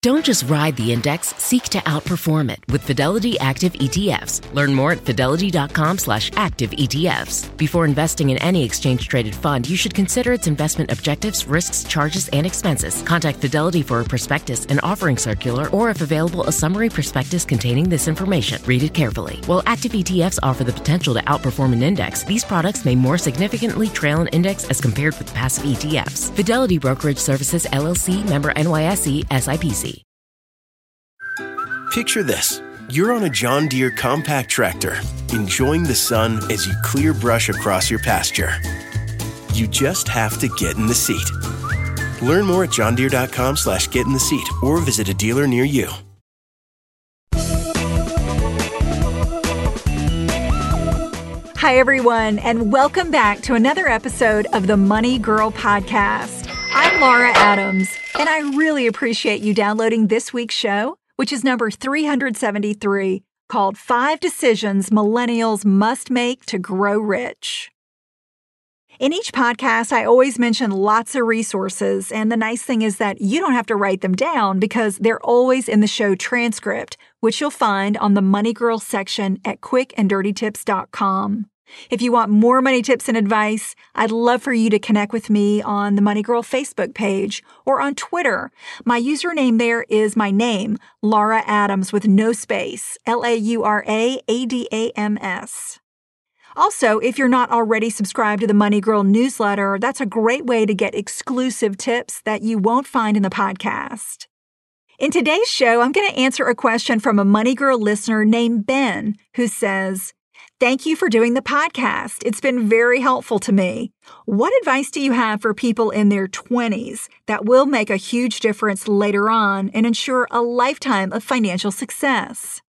Don't just ride the index, seek to outperform it with Fidelity Active ETFs. Learn more at fidelity.com/active ETFs. Before investing in any exchange-traded fund, you should consider its investment objectives, risks, charges, and expenses. Contact Fidelity for a prospectus, an offering circular, or if available, a summary prospectus containing this information. Read it carefully. While active ETFs offer the potential to outperform an index, these products may more significantly trail an index as compared with passive ETFs. Fidelity Brokerage Services, LLC, member NYSE, SIPC. Picture this. You're on a John Deere compact tractor, enjoying the sun as you clear brush across your pasture. You just have to get in the seat. Learn more at johndeere.com/get in the seat or visit a dealer near you. Hi, everyone, and welcome back to another episode of the Money Girl Podcast. I'm Laura Adams, and I really appreciate you downloading this week's show, which is number 373, called 5 Decisions Millennials Must Make to Grow Rich. In each podcast, I always mention lots of resources, and the nice thing is that you don't have to write them down because they're always in the show transcript, which you'll find on the Money Girl section at quickanddirtytips.com. If you want more money tips and advice, I'd love for you to connect with me on the Money Girl Facebook page or on Twitter. My username there is my name, Laura Adams, with no space, LauraAdams. Also, if you're not already subscribed to the Money Girl newsletter, that's a great way to get exclusive tips that you won't find in the podcast. In today's show, I'm going to answer a question from a Money Girl listener named Ben, who says, "Thank you for doing the podcast. It's been very helpful to me. What advice do you have for people in their 20s that will make a huge difference later on and ensure a lifetime of financial success?"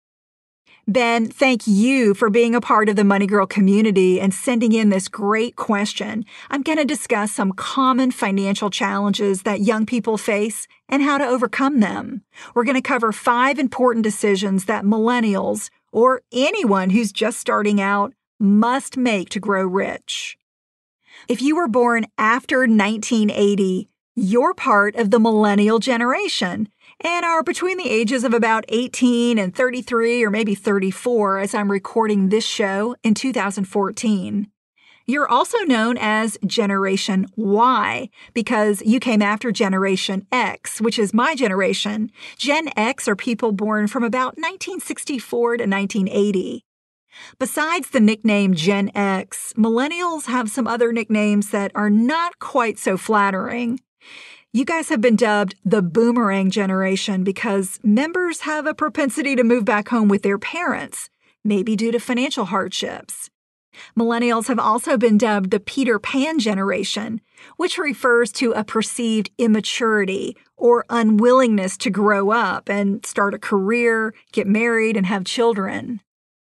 Ben, thank you for being a part of the Money Girl community and sending in this great question. I'm going to discuss some common financial challenges that young people face and how to overcome them. We're going to cover 5 important decisions that millennials, or anyone who's just starting out, must make to grow rich. If you were born after 1980, you're part of the millennial generation and are between the ages of about 18 and 33 or maybe 34 as I'm recording this show in 2014. You're also known as Generation Y because you came after Generation X, which is my generation. Gen X are people born from about 1964 to 1980. Besides the nickname Gen X, millennials have some other nicknames that are not quite so flattering. You guys have been dubbed the boomerang generation because members have a propensity to move back home with their parents, maybe due to financial hardships. Millennials have also been dubbed the Peter Pan generation, which refers to a perceived immaturity or unwillingness to grow up and start a career, get married, and have children.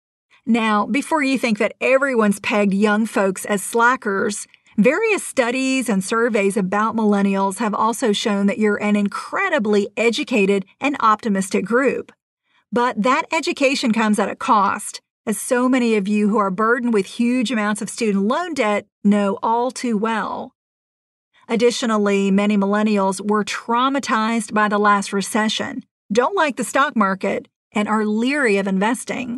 Now, before you think that everyone's pegged young folks as slackers, various studies and surveys about millennials have also shown that you're an incredibly educated and optimistic group. But that education comes at a cost, as so many of you who are burdened with huge amounts of student loan debt know all too well. Additionally, many millennials were traumatized by the last recession, don't like the stock market, and are leery of investing.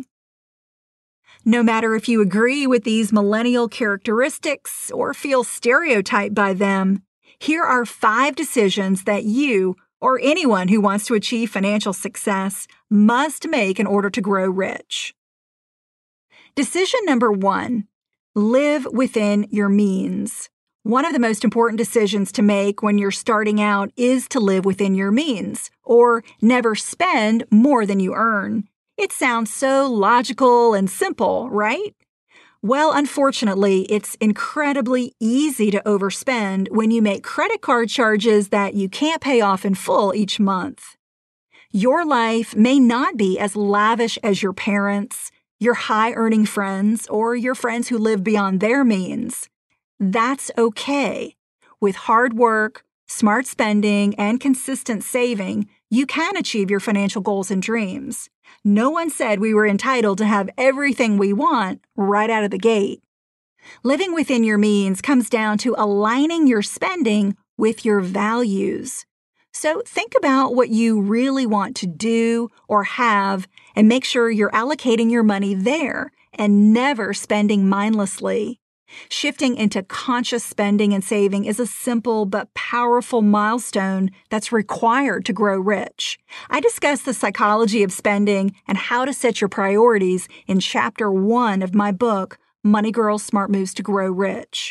No matter if you agree with these millennial characteristics or feel stereotyped by them, here are 5 decisions that you, or anyone who wants to achieve financial success, must make in order to grow rich. Decision number 1, live within your means. One of the most important decisions to make when you're starting out is to live within your means, or never spend more than you earn. It sounds so logical and simple, right? Well, unfortunately, it's incredibly easy to overspend when you make credit card charges that you can't pay off in full each month. Your life may not be as lavish as your parents, your high-earning friends, or your friends who live beyond their means. That's okay. With hard work, smart spending, and consistent saving, you can achieve your financial goals and dreams. No one said we were entitled to have everything we want right out of the gate. Living within your means comes down to aligning your spending with your values. So think about what you really want to do or have and make sure you're allocating your money there and never spending mindlessly. Shifting into conscious spending and saving is a simple but powerful milestone that's required to grow rich. I discuss the psychology of spending and how to set your priorities in Chapter 1 of my book, Money Girl: Smart Moves to Grow Rich.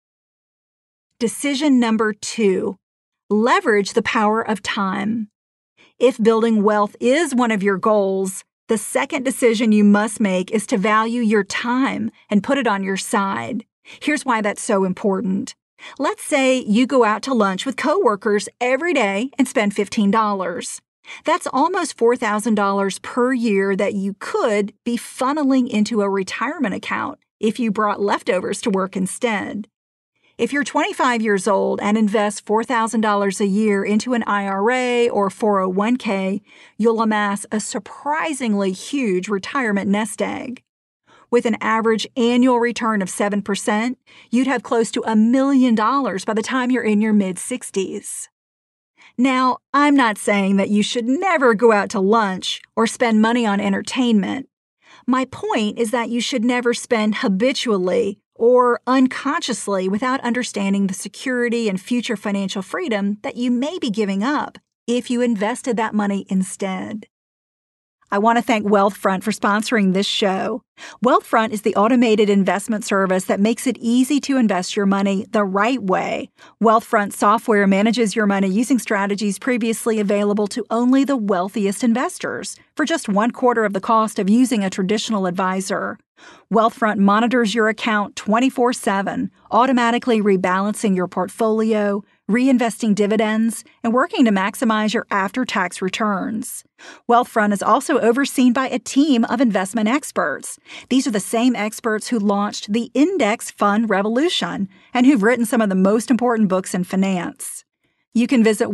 Decision number 2. Leverage the power of time. If building wealth is one of your goals, the second decision you must make is to value your time and put it on your side. Here's why that's so important. Let's say you go out to lunch with coworkers every day and spend $15. That's almost $4,000 per year that you could be funneling into a retirement account if you brought leftovers to work instead. If you're 25 years old and invest $4,000 a year into an IRA or 401k, you'll amass a surprisingly huge retirement nest egg. With an average annual return of 7%, you'd have close to $1 million by the time you're in your mid-60s. Now, I'm not saying that you should never go out to lunch or spend money on entertainment. My point is that you should never spend habitually or unconsciously without understanding the security and future financial freedom that you may be giving up if you invested that money instead. I want to thank Wealthfront for sponsoring this show. Wealthfront is the automated investment service that makes it easy to invest your money the right way. Wealthfront software manages your money using strategies previously available to only the wealthiest investors for just 1/4 of the cost of using a traditional advisor. Wealthfront monitors your account 24/7, automatically rebalancing your portfolio, reinvesting dividends, and working to maximize your after-tax returns. Wealthfront is also overseen by a team of investment experts. These are the same experts who launched the index fund revolution and who've written some of the most important books in finance. You can visit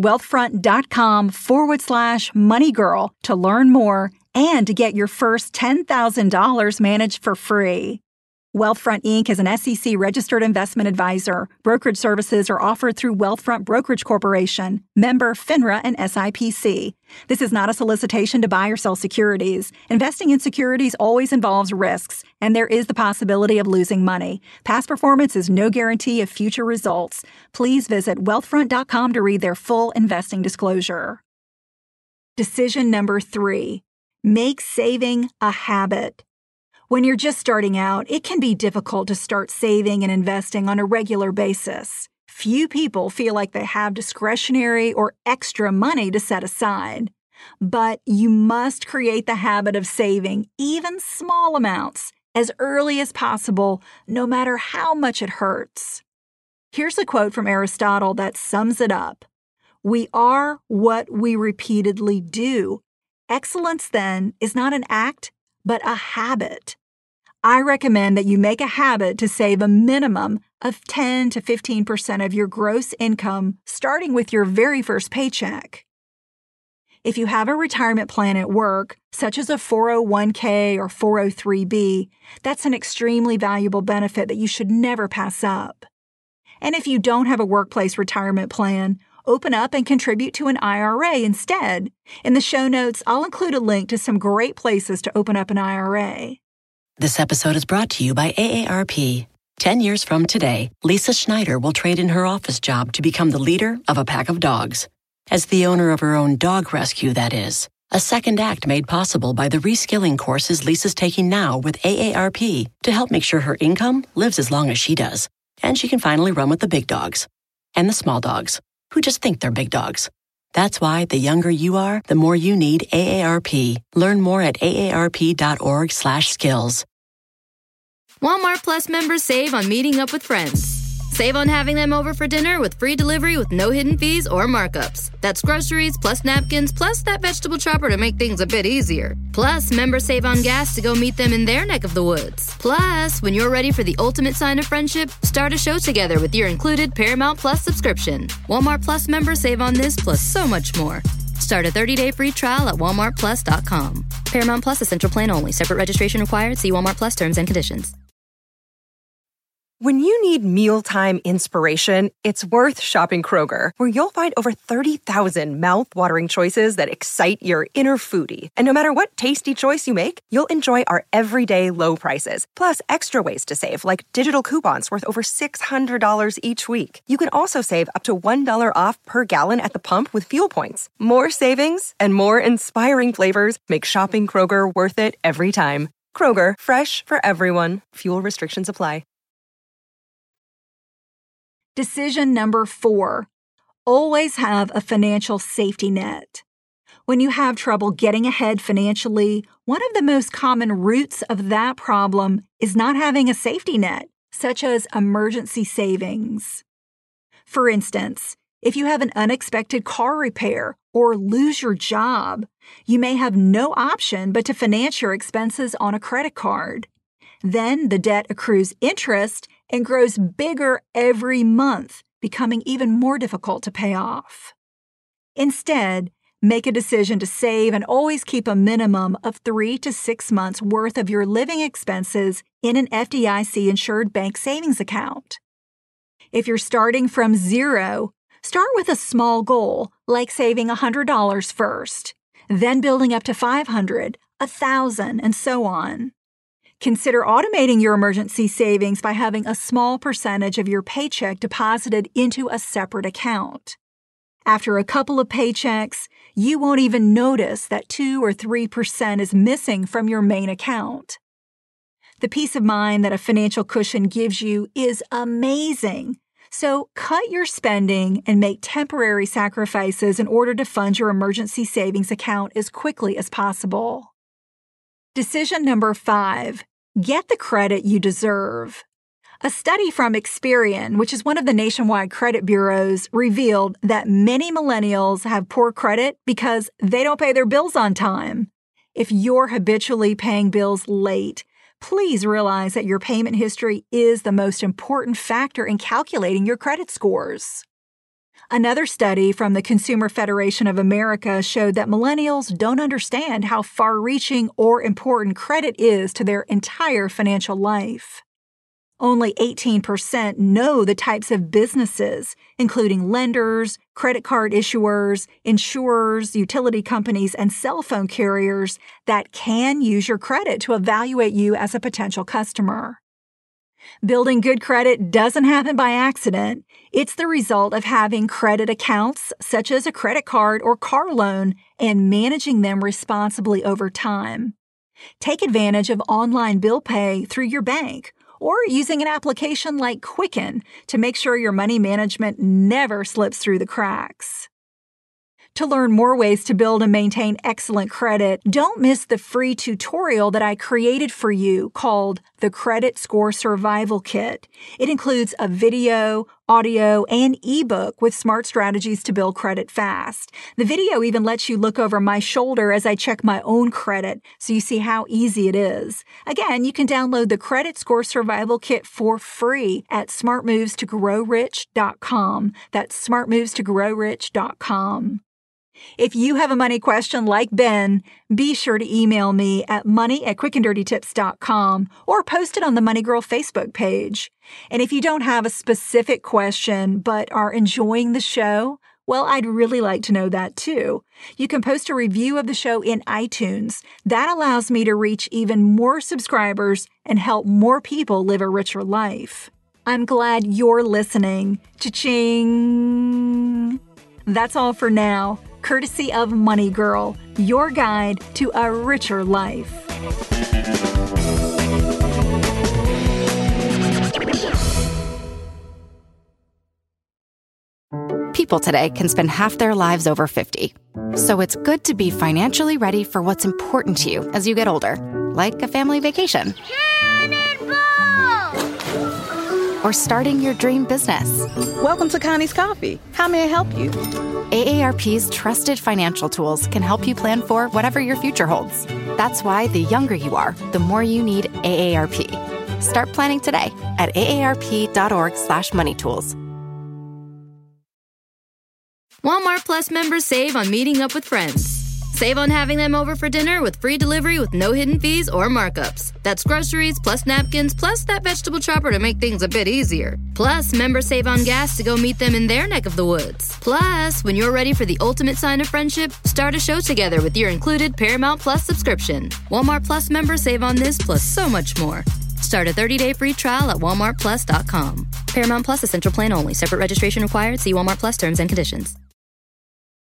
wealthfront.com/moneygirl to learn more and to get your first $10,000 managed for free. Wealthfront Inc. is an SEC-registered investment advisor. Brokerage services are offered through Wealthfront Brokerage Corporation, member FINRA and SIPC. This is not a solicitation to buy or sell securities. Investing in securities always involves risks, and there is the possibility of losing money. Past performance is no guarantee of future results. Please visit wealthfront.com to read their full investing disclosure. Decision number 3. Make saving a habit. When you're just starting out, it can be difficult to start saving and investing on a regular basis. Few people feel like they have discretionary or extra money to set aside. But you must create the habit of saving, even small amounts, as early as possible, no matter how much it hurts. Here's a quote from Aristotle that sums it up. "We are what we repeatedly do. Excellence, then, is not an act, but a habit." I recommend that you make a habit to save a minimum of 10 to 15% of your gross income, starting with your very first paycheck. If you have a retirement plan at work, such as a 401k or 403b, that's an extremely valuable benefit that you should never pass up. And if you don't have a workplace retirement plan, open up and contribute to an IRA instead. In the show notes, I'll include a link to some great places to open up an IRA. This episode is brought to you by AARP. 10 years from today, Lisa Schneider will trade in her office job to become the leader of a pack of dogs. As the owner of her own dog rescue, that is. A second act made possible by the reskilling courses Lisa's taking now with AARP to help make sure her income lives as long as she does. And she can finally run with the big dogs. And the small dogs, who just think they're big dogs. That's why the younger you are, the more you need AARP. Learn more at aarp.org/skills. Walmart Plus members save on meeting up with friends. Save on having them over for dinner with free delivery with no hidden fees or markups. That's groceries, plus napkins, plus that vegetable chopper to make things a bit easier. Plus, members save on gas to go meet them in their neck of the woods. Plus, when you're ready for the ultimate sign of friendship, start a show together with your included Paramount Plus subscription. Walmart Plus members save on this plus so much more. Start a 30-day free trial at walmartplus.com. Paramount Plus Essential Plan only. Separate registration required. See Walmart Plus terms and conditions. When you need mealtime inspiration, it's worth shopping Kroger, where you'll find over 30,000 mouth-watering choices that excite your inner foodie. And no matter what tasty choice you make, you'll enjoy our everyday low prices, plus extra ways to save, like digital coupons worth over $600 each week. You can also save up to $1 off per gallon at the pump with fuel points. More savings and more inspiring flavors make shopping Kroger worth it every time. Kroger, fresh for everyone. Fuel restrictions apply. Decision number 4, always have a financial safety net. When you have trouble getting ahead financially, one of the most common roots of that problem is not having a safety net, such as emergency savings. For instance, if you have an unexpected car repair or lose your job, you may have no option but to finance your expenses on a credit card. Then the debt accrues interest and grows bigger every month, becoming even more difficult to pay off. Instead, make a decision to save and always keep a minimum of 3 to 6 months' worth of your living expenses in an FDIC-insured bank savings account. If you're starting from zero, start with a small goal, like saving $100 first, then building up to $500, $1,000, and so on. Consider automating your emergency savings by having a small percentage of your paycheck deposited into a separate account. After a couple of paychecks, you won't even notice that 2 or 3% is missing from your main account. The peace of mind that a financial cushion gives you is amazing. So cut your spending and make temporary sacrifices in order to fund your emergency savings account as quickly as possible. Decision number 5. Get the credit you deserve. A study from Experian, which is one of the nationwide credit bureaus, revealed that many millennials have poor credit because they don't pay their bills on time. If you're habitually paying bills late, please realize that your payment history is the most important factor in calculating your credit scores. Another study from the Consumer Federation of America showed that millennials don't understand how far-reaching or important credit is to their entire financial life. Only 18% know the types of businesses, including lenders, credit card issuers, insurers, utility companies, and cell phone carriers, that can use your credit to evaluate you as a potential customer. Building good credit doesn't happen by accident. It's the result of having credit accounts, such as a credit card or car loan, and managing them responsibly over time. Take advantage of online bill pay through your bank, or using an application like Quicken to make sure your money management never slips through the cracks. To learn more ways to build and maintain excellent credit, don't miss the free tutorial that I created for you called the Credit Score Survival Kit. It includes a video, audio, and ebook with smart strategies to build credit fast. The video even lets you look over my shoulder as I check my own credit, so you see how easy it is. Again, you can download the Credit Score Survival Kit for free at smartmovestogrowrich.com. That's smartmovestogrowrich.com. If you have a money question like Ben, be sure to email me at money@quickanddirtytips.com or post it on the Money Girl Facebook page. And if you don't have a specific question but are enjoying the show, well, I'd really like to know that too. You can post a review of the show in iTunes. That allows me to reach even more subscribers and help more people live a richer life. I'm glad you're listening. Cha-ching! That's all for now. Courtesy of Money Girl, your guide to a richer life. People today can spend half their lives over 50. So it's good to be financially ready for what's important to you as you get older, like a family vacation. Or starting your dream business. Welcome to Connie's Coffee. How may I help you? AARP's trusted financial tools can help you plan for whatever your future holds. That's why the younger you are, the more you need AARP. Start planning today at aarp.org/moneytools. Walmart Plus members save on meeting up with friends. Save on having them over for dinner with free delivery with no hidden fees or markups. That's groceries plus napkins plus that vegetable chopper to make things a bit easier. Plus, members save on gas to go meet them in their neck of the woods. Plus, when you're ready for the ultimate sign of friendship, start a show together with your included Paramount Plus subscription. Walmart Plus members save on this plus so much more. Start a 30-day free trial at walmartplus.com. Paramount Plus Essential Plan only. Separate registration required. See Walmart Plus terms and conditions.